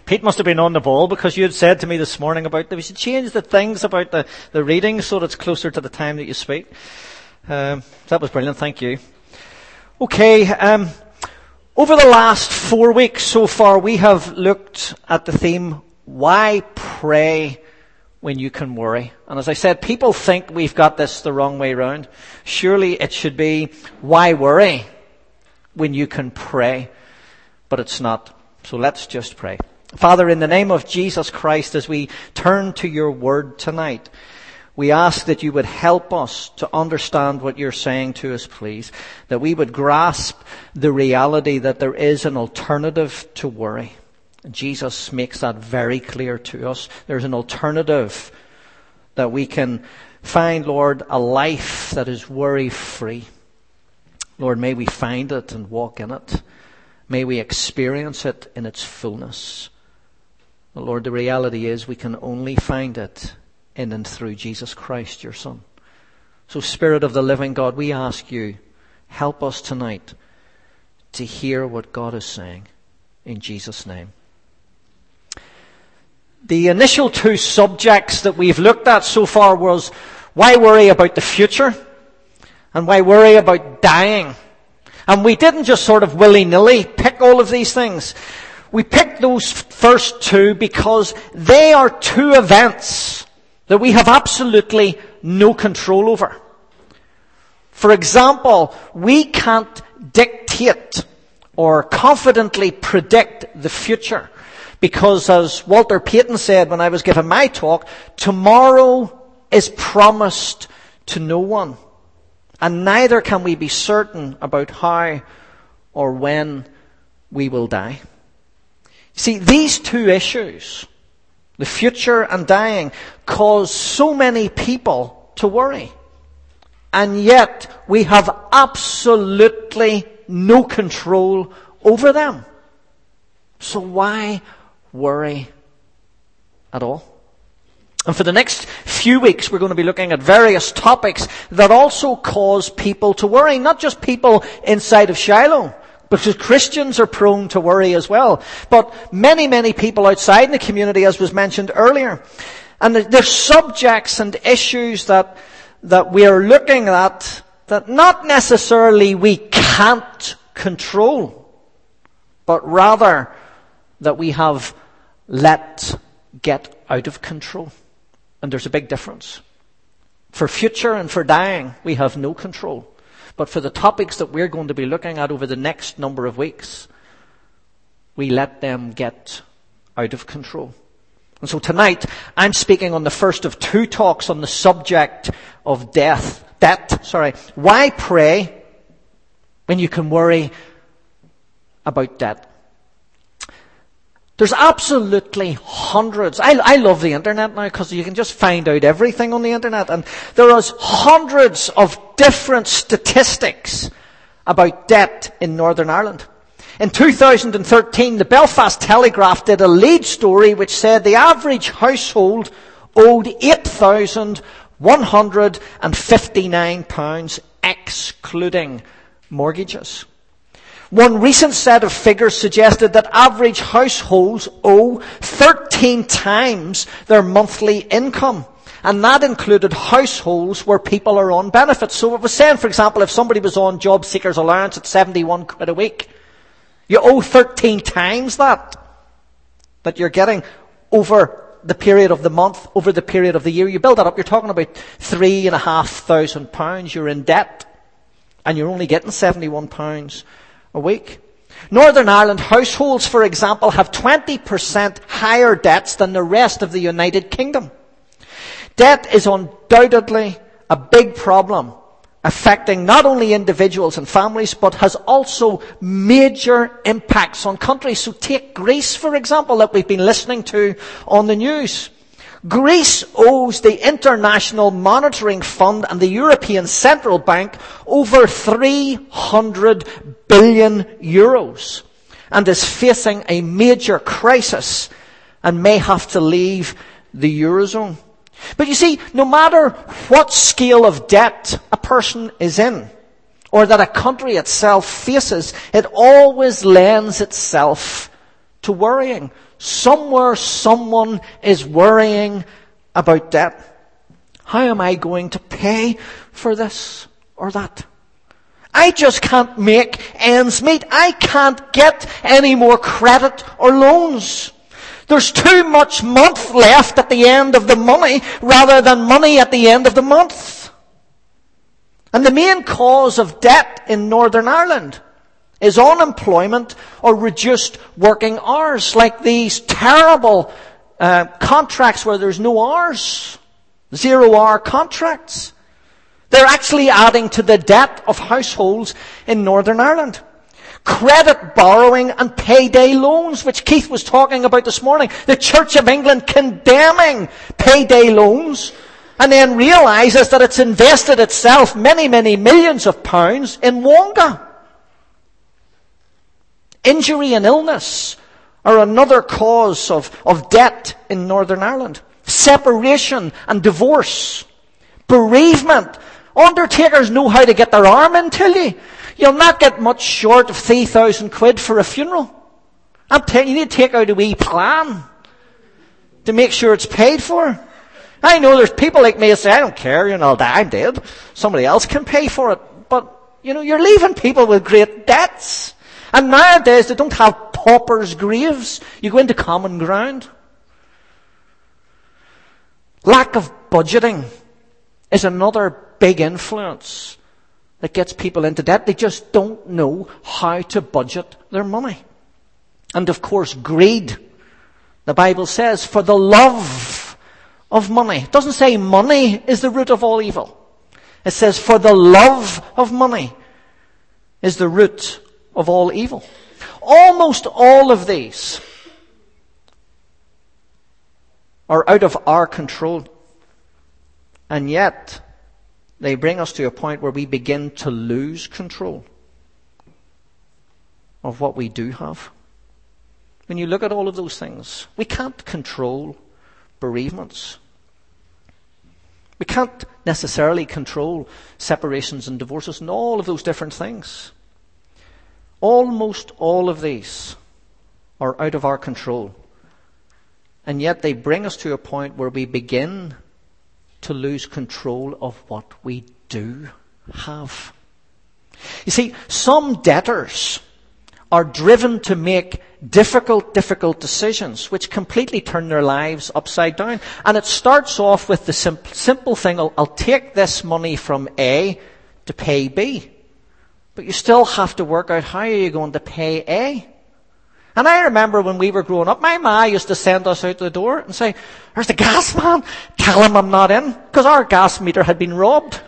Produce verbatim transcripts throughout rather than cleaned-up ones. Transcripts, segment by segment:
Pete must have been on the ball, because you had said to me this morning about that we should change the things about the, the reading so that it's closer to the time that you speak. Um, that was brilliant. Thank you. Okay. Um, over the last four weeks so far, we have looked at the theme, why pray when you can worry? And as I said, people think we've got this the wrong way round. Surely it should be, why worry when you can pray? But it's not. So let's just pray. Father, in the name of Jesus Christ, as we turn to your word tonight, we ask that you would help us to understand what you're saying to us, please. That we would grasp the reality that there is an alternative to worry. Jesus makes that very clear to us. There's an alternative that we can find, Lord, a life that is worry-free. Lord, may we find it and walk in it. May we experience it in its fullness. Lord, the reality is we can only find it in and through Jesus Christ, your Son. So, Spirit of the living God, we ask you, help us tonight to hear what God is saying in Jesus' name. The initial two subjects that we've looked at so far was why worry about the future and why worry about dying. And we didn't just sort of willy-nilly pick all of these things. We picked those first two because they are two events that we have absolutely no control over. For example, we can't dictate or confidently predict the future because, as Walter Payton said when I was giving my talk, tomorrow is promised to no one. And neither can we be certain about how or when we will die. See, these two issues, the future and dying, cause so many people to worry. And yet, we have absolutely no control over them. So why worry at all? And for the next few weeks, we're going to be looking at various topics that also cause people to worry. Not just people inside of Shiloh, because Christians are prone to worry as well. But many, many people outside the community, as was mentioned earlier. And there's subjects and issues that, that we are looking at that not necessarily we can't control, but rather that we have let get out of control. And there's a big difference. For future and for dying, we have no control. But for the topics that we're going to be looking at over the next number of weeks, we let them get out of control. And so tonight, I'm speaking on the first of two talks on the subject of death. Debt, sorry. Why pray when you can worry about debt? There's absolutely hundreds. I, I love the internet now because you can just find out everything on the internet. And there are hundreds of different statistics about debt in Northern Ireland. In two thousand thirteen, the Belfast Telegraph did a lead story which said the average household owed eight thousand one hundred fifty-nine pounds, excluding mortgages. One recent set of figures suggested that average households owe thirteen times their monthly income. And that included households where people are on benefits. So it was saying, for example, if somebody was on job seekers allowance at seventy-one quid a week, you owe thirteen times that, that you're getting over the period of the month, over the period of the year. You build that up, you're talking about three and a half thousand pounds you're in debt. And you're only getting seventy-one pounds a week. Northern Ireland households, for example, have twenty percent higher debts than the rest of the United Kingdom. Debt is undoubtedly a big problem, affecting not only individuals and families, but has also major impacts on countries. So take Greece, for example, that we've been listening to on the news. Greece owes the International Monetary Fund and the European Central Bank over three hundred billion euros and is facing a major crisis and may have to leave the Eurozone. But you see, no matter what scale of debt a person is in, or that a country itself faces, it always lends itself to worrying. Somewhere someone is worrying about debt. How am I going to pay for this or that? I just can't make ends meet. I can't get any more credit or loans. There's too much month left at the end of the money rather than money at the end of the month. And the main cause of debt in Northern Ireland is unemployment or reduced working hours, like these terrible uh, contracts where there's no hours, zero-hour contracts. They're actually adding to the debt of households in Northern Ireland. Credit borrowing and payday loans, which Keith was talking about this morning. The Church of England condemning payday loans, and then realizes that it's invested itself many, many millions of pounds in Wonga. Injury and illness are another cause of, of debt in Northern Ireland. Separation and divorce. Bereavement. Undertakers know how to get their arm into you. You'll not get much short of three thousand quid for a funeral. I'm telling you, you need to take out a wee plan to make sure it's paid for. I know there's people like me who say, I don't care, you know, I'm dead. Somebody else can pay for it. But, you know, you're leaving people with great debts. And nowadays they don't have paupers' graves. You go into common ground. Lack of budgeting is another big influence that gets people into debt. They just don't know how to budget their money. And of course, greed. The Bible says, for the love of money. It doesn't say money is the root of all evil. It says, for the love of money is the root of all evil. Almost all of these are out of our control. And yet, they bring us to a point where we begin to lose control of what we do have. When you look at all of those things, we can't control bereavements. We can't necessarily control separations and divorces and all of those different things. Almost all of these are out of our control. And yet they bring us to a point where we begin to lose control of what we do have. You see, some debtors are driven to make difficult, difficult decisions which completely turn their lives upside down. And it starts off with the sim- simple thing, I'll, I'll take this money from A to pay B. But you still have to work out how are you going to pay A. And I remember when we were growing up, my ma used to send us out the door and say, there's the gas man, tell him I'm not in, because our gas meter had been robbed.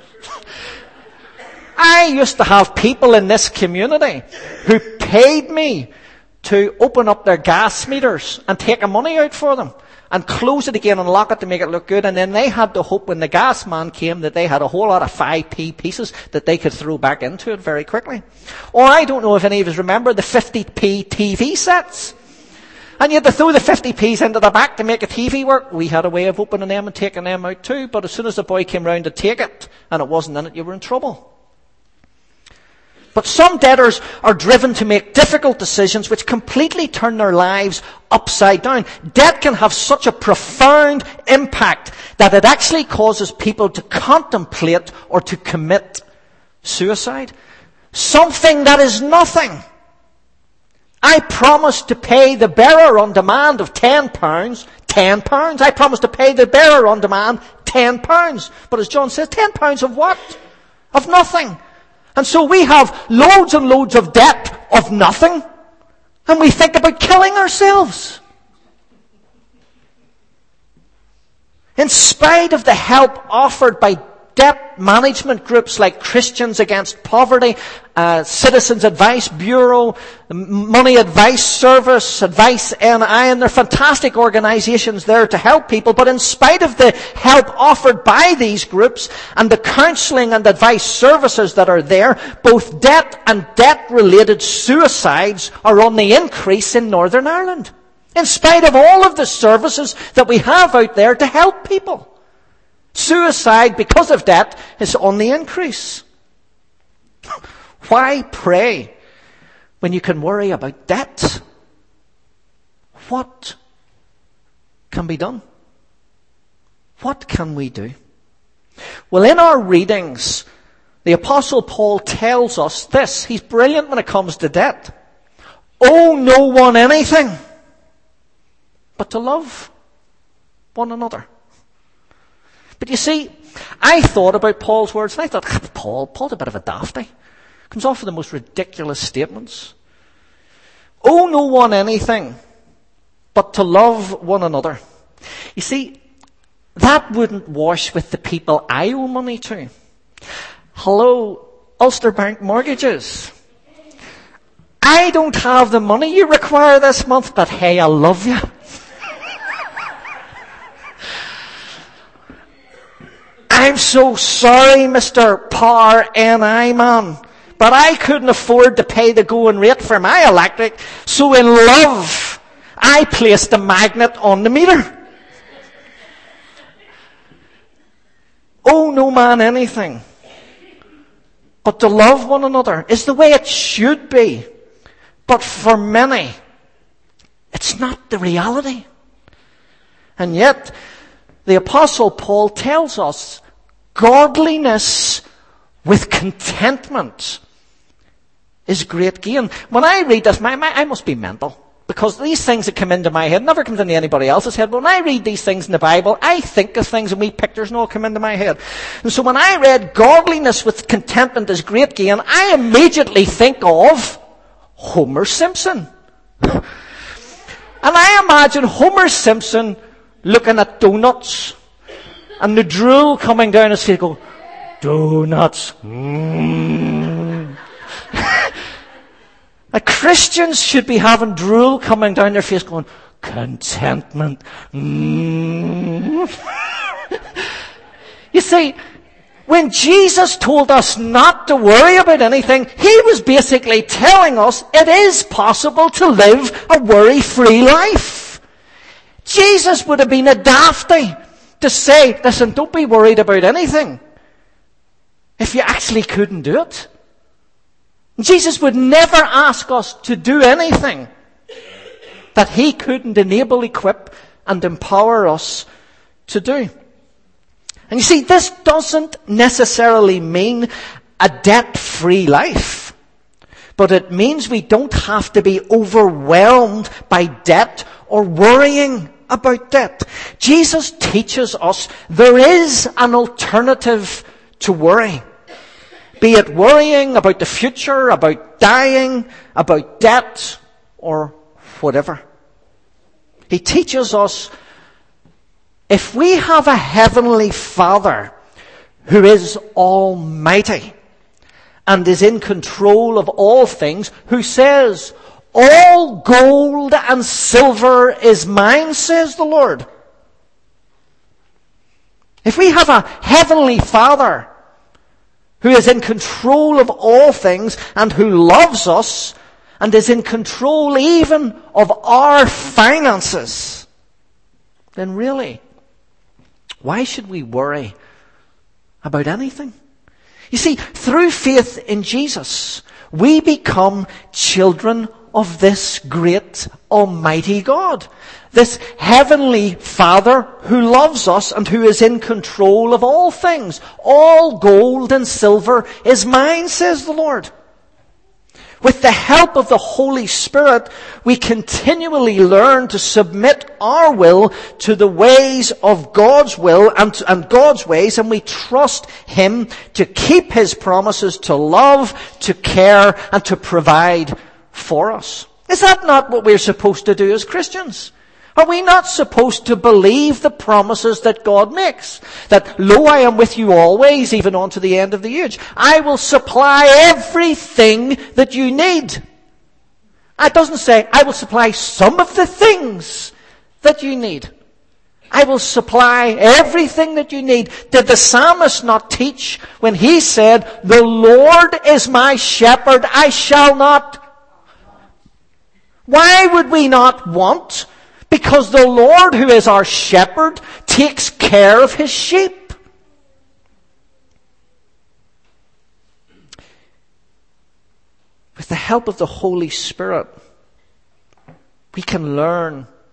I used to have people in this community who paid me to open up their gas meters and take the money out for them and close it again and lock it to make it look good. And then they had to hope when the gas man came that they had a whole lot of five p pieces that they could throw back into it very quickly. Or I don't know if any of us remember the fifty p T V sets. And you had to throw the fifty p's into the back to make a T V work. We had a way of opening them and taking them out too. But as soon as the boy came round to take it and it wasn't in it, you were in trouble. But some debtors are driven to make difficult decisions which completely turn their lives upside down. Debt can have such a profound impact that it actually causes people to contemplate or to commit suicide. Something that is nothing. I promised to pay the bearer on demand of ten pounds, ten pounds. I promised to pay the bearer on demand ten pounds. But as John says, ten pounds of what? Of nothing. And so we have loads and loads of debt of nothing, and we think about killing ourselves. In spite of the help offered by debt management groups like Christians Against Poverty, uh, Citizens Advice Bureau, Money Advice Service, Advice N I, and they're fantastic organizations there to help people. But in spite of the help offered by these groups and the counseling and advice services that are there, both debt and debt-related suicides are on the increase in Northern Ireland. In spite of all of the services that we have out there to help people. Suicide because of debt is on the increase. Why pray when you can worry about debt? what can be done? What can we do? Well, in our readings, the Apostle Paul tells us this. He's brilliant when it comes to debt. Owe no one anything but to love one another. But you see, I thought about Paul's words, and I thought, Paul, Paul's a bit of a dafty. Comes off with the most ridiculous statements. Owe no one anything but to love one another. You see, that wouldn't wash with the people I owe money to. Hello, Ulster Bank Mortgages. I don't have the money you require this month, but hey, I love you. I'm so sorry, Mister Power N I man, but I couldn't afford to pay the going rate for my electric, so in love, I placed a magnet on the meter. Owe no man anything but to love one another is the way it should be. But for many, it's not the reality. And yet, the Apostle Paul tells us godliness with contentment is great gain. When I read this, my, my, I must be mental. Because these things that come into my head never comes into anybody else's head. But when I read these things in the Bible, I think of things and wee pictures and all come into my head. And so when I read godliness with contentment is great gain, I immediately think of Homer Simpson. And I imagine Homer Simpson looking at donuts and the drool coming down his face, go, donuts. Mm. Like Christians should be having drool coming down their face going, contentment. Mm. You see, when Jesus told us not to worry about anything, he was basically telling us it is possible to live a worry-free life. Jesus would have been a dafty to say, listen, don't be worried about anything if you actually couldn't do it. Jesus would never ask us to do anything that he couldn't enable, equip, and empower us to do. And you see, this doesn't necessarily mean a debt-free life, but it means we don't have to be overwhelmed by debt or worrying about debt. Jesus teaches us there is an alternative to worry. Be it worrying about the future, about dying, about debt, or whatever. He teaches us if we have a heavenly Father who is almighty and is in control of all things, who says, all gold and silver is mine, says the Lord. If we have a heavenly Father who is in control of all things and who loves us and is in control even of our finances, then really, why should we worry about anything? You see, through faith in Jesus, we become children of this great almighty God. This heavenly Father who loves us and who is in control of all things. All gold and silver is mine, says the Lord. With the help of the Holy Spirit, we continually learn to submit our will to the ways of God's will and, and God's ways, and we trust him to keep his promises, to love, to care, and to provide for us. Is that not what we're supposed to do as Christians? Are we not supposed to believe the promises that God makes? That, lo, I am with you always, even unto the end of the age. I will supply everything that you need. It doesn't say, I will supply some of the things that you need. I will supply everything that you need. Did the psalmist not teach when he said, the Lord is my shepherd, I shall not? Why would we not want? Because the Lord, who is our shepherd, takes care of his sheep. With the help of the Holy Spirit, we can learn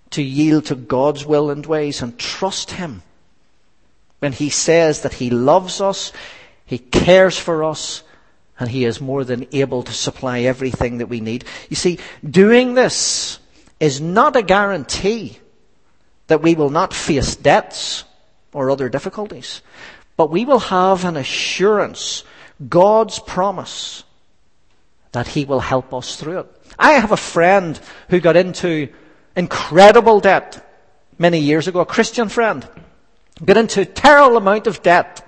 to yield to God's will and ways and trust him when he says that he loves us, he cares for us, and he is more than able to supply everything that we need. You see, doing this is not a guarantee that we will not face debts or other difficulties, but we will have an assurance, God's promise, that he will help us through it. I have a friend who got into incredible debt many years ago, a Christian friend, got into a terrible amount of debt,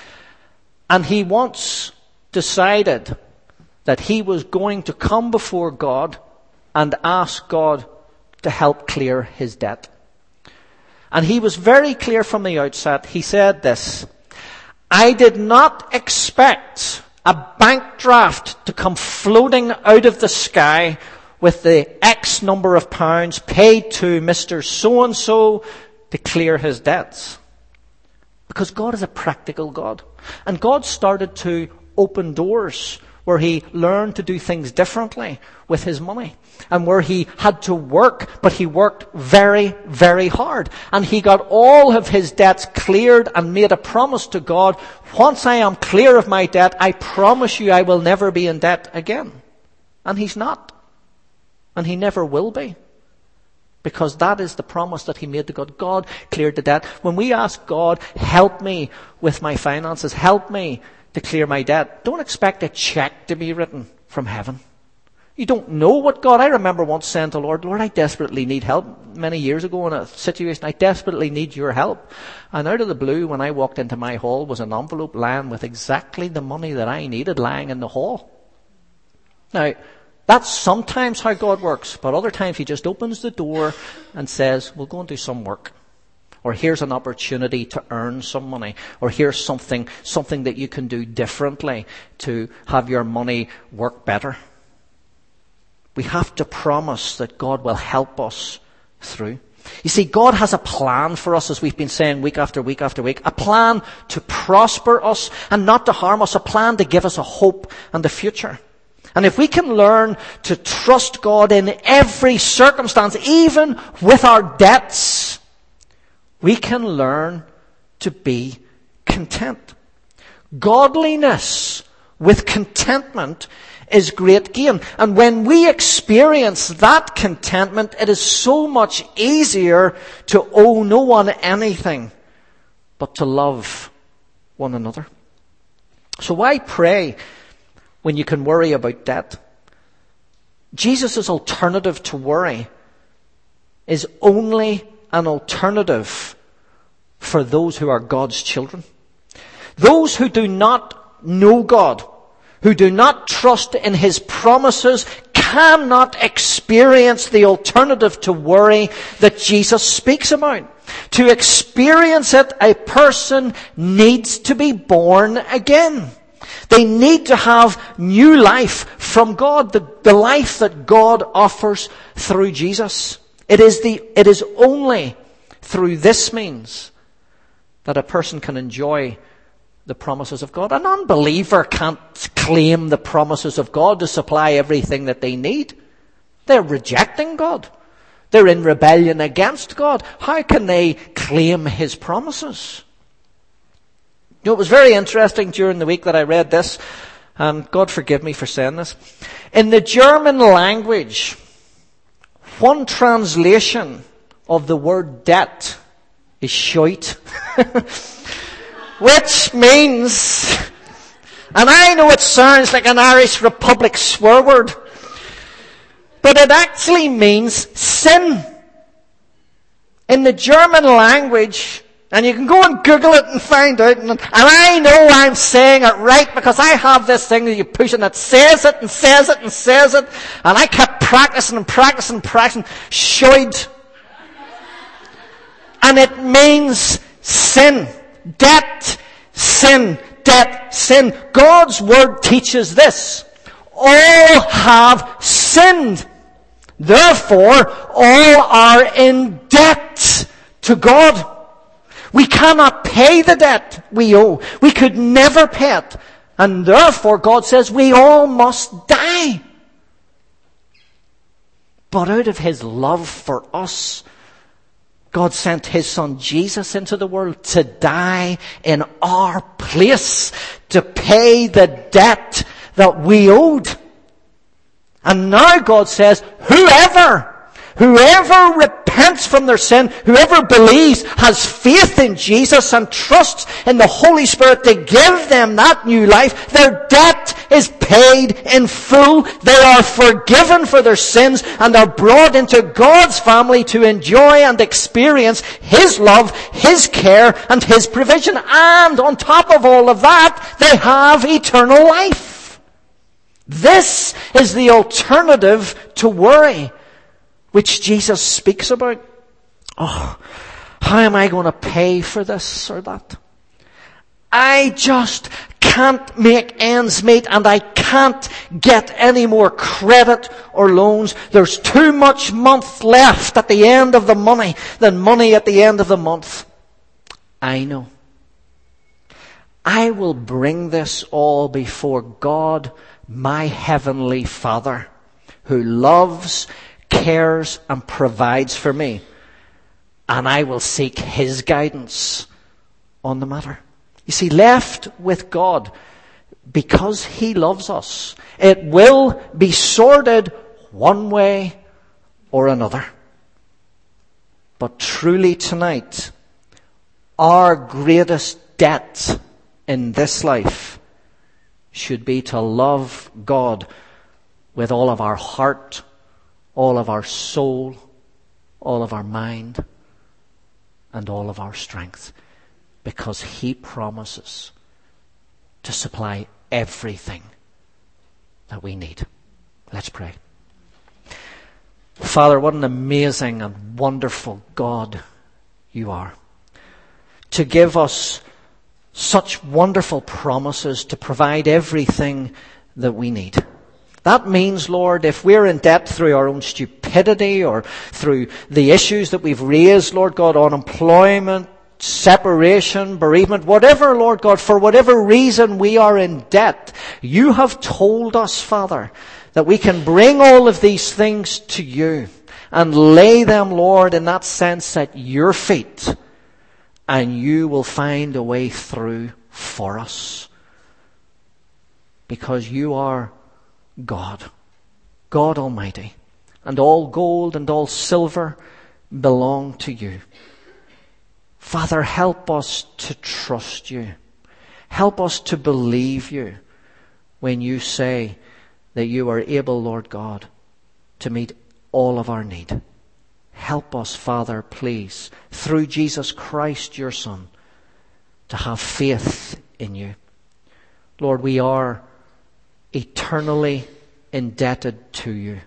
and he once decided that he was going to come before God and ask God to help clear his debt. And he was very clear from the outset. He said this, I did not expect a bank draft to come floating out of the sky with the X number of pounds paid to Mister So-and-so to clear his debts. Because God is a practical God. And God started to open doors where he learned to do things differently with his money, and where he had to work, but he worked very, very hard. And he got all of his debts cleared and made a promise to God, once I am clear of my debt, I promise you I will never be in debt again. And he's not. And he never will be. Because that is the promise that he made to God. God cleared the debt. When we ask God, help me with my finances, help me to clear my debt, don't expect a check to be written from heaven. You don't know what God... I remember once saying to the Lord, Lord, I desperately need help. Many years ago in a situation, I desperately need your help. And out of the blue, when I walked into my hall, was an envelope lying with exactly the money that I needed lying in the hall. Now, that's sometimes how God works, but other times he just opens the door and says, we'll go and do some work. Or here's an opportunity to earn some money. Or here's something, something that you can do differently to have your money work better. We have to promise that God will help us through. You see, God has a plan for us, as we've been saying week after week after week. A plan to prosper us and not to harm us. A plan to give us a hope and a future. And if we can learn to trust God in every circumstance, even with our debts, we can learn to be content. Godliness with contentment is great gain. And when we experience that contentment, it is so much easier to owe no one anything, but to love one another. So why pray when you can worry about debt? Jesus' alternative to worry is only an alternative for those who are God's children. Those who do not know God, who do not trust in his promises, cannot experience the alternative to worry that Jesus speaks about. To experience it, a person needs to be born again. They need to have new life from God, the, the life that God offers through Jesus. It is the, it is only through this means that a person can enjoy the promises of God. An unbeliever can't claim the promises of God to supply everything that they need. They're rejecting God. They're in rebellion against God. How can they claim his promises? You know, it was very interesting during the week that I read this, and God forgive me for saying this. In the German language, one translation of the word debt is Schuld. Which means, and I know it sounds like an Irish Republic swear word, but it actually means sin. In the German language, and you can go and Google it and find out, and, and I know I'm saying it right because I have this thing that you push and it says it and says it and says it, and I kept practicing and practicing and practicing. Schuld. And it means sin. Debt, sin, debt, sin. God's word teaches this. All have sinned. Therefore, all are in debt to God. We cannot pay the debt we owe. We could never pay it. And therefore, God says we all must die. But out of his love for us, God sent his son Jesus into the world to die in our place, to pay the debt that we owed. And now God says, whoever, whoever repents from their sin, whoever believes, has faith in Jesus and trusts in the Holy Spirit to give them that new life, their debt is paid in full. They are forgiven for their sins and are brought into God's family to enjoy and experience his love, his care, and his provision. And on top of all of that, they have eternal life. This is the alternative to worry, which Jesus speaks about. Oh, how am I going to pay for this or that? I just can't make ends meet, and I can't get any more credit or loans. There's too much month left at the end of the money than money at the end of the month. I know. I will bring this all before God, my heavenly Father, who loves, cares, and provides for me. And I will seek his guidance on the matter. You see, left with God, because he loves us, it will be sorted one way or another. But truly tonight, our greatest debt in this life should be to love God with all of our heart, all of our soul, all of our mind, and all of our strength. Because he promises to supply everything that we need. Let's pray. Father, what an amazing and wonderful God you are. To give us such wonderful promises, to provide everything that we need. That means, Lord, if we're in debt through our own stupidity or through the issues that we've raised, Lord God, unemployment, separation, bereavement, whatever, Lord God, for whatever reason we are in debt, you have told us, Father, that we can bring all of these things to you and lay them, Lord, in that sense at your feet, and you will find a way through for us. Because you are God, God Almighty, and all gold and all silver belong to you. Father, help us to trust you. Help us to believe you when you say that you are able, Lord God, to meet all of our need. Help us, Father, please, through Jesus Christ, your Son, to have faith in you. Lord, we are eternally indebted to you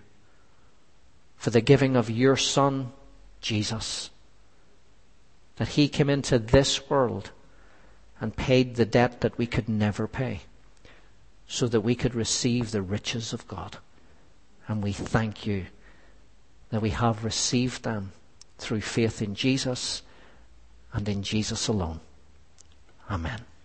for the giving of your Son, Jesus, that he came into this world and paid the debt that we could never pay, so that we could receive the riches of God. And we thank you that we have received them through faith in Jesus and in Jesus alone. Amen.